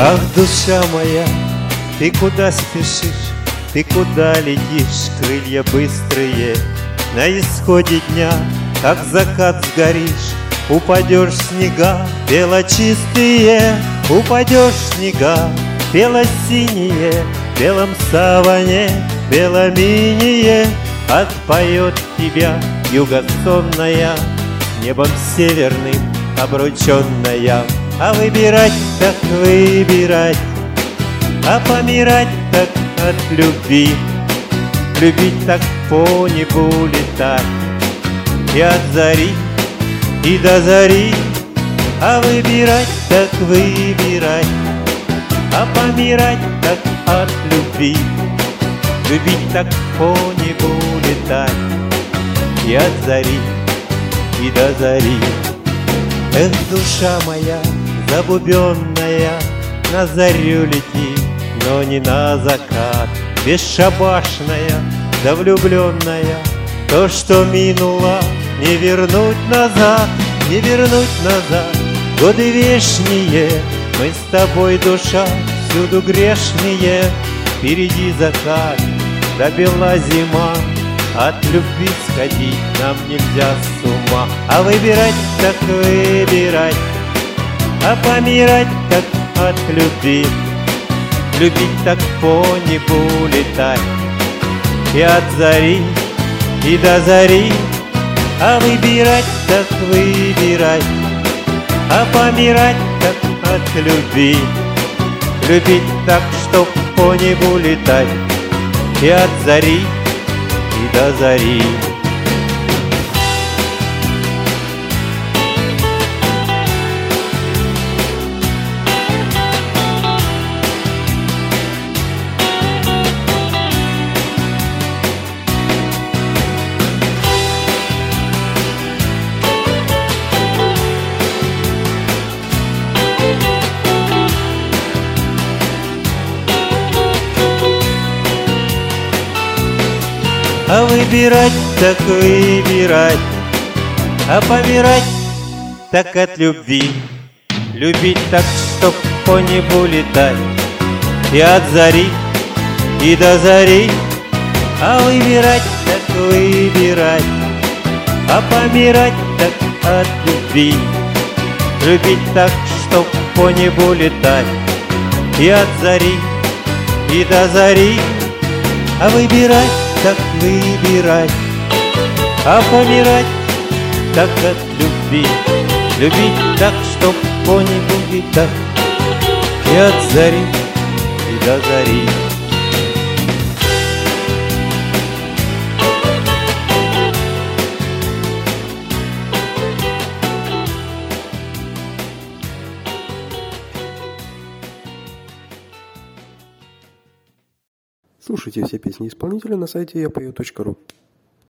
Ах, душа моя, ты куда спешишь, ты куда летишь, крылья быстрые. На исходе дня, как закат сгоришь, упадешь в снега белочистые, упадешь в снега белосиние, в белом саване беломиние. Отпоет тебя юга сонная, небом северным обрученная. А выбирать так выбирать, а помирать так от любви. Любить так по небу летать, и от зари, и до зари. А выбирать так выбирать, а помирать так от любви. Любить так по небу летать, и от зари, и до зари. Эх, душа моя забубенная, на зарю лети, но не на закат. Бесшабашная да влюбленная, то, что минуло, не вернуть назад, не вернуть назад. Годы вечные, мы с тобой, душа, всюду грешные. Впереди закат, да бела зима, от любви сходить нам нельзя с ума. А выбирать так выбирать, а помирать так от любви. Любить так по небу летать, и от зари, и до зари. А выбирать так выбирать, а помирать так от любви. Любить так, чтоб по небу летать, и от зари, и до зари. А выбирать так выбирать, а помирать так от любви. Любить так, чтоб по небу летать, и от зари, и до зари. А выбирать так выбирать, а помирать так от любви. Любить так, чтоб по небу летать, и от зари, и до зари. А выбирать так выбирать, а помирать так от любви. Любить так, чтоб по небу летать, и от зари, и до зари. Слушайте все песни исполнителя на сайте yapою.ru.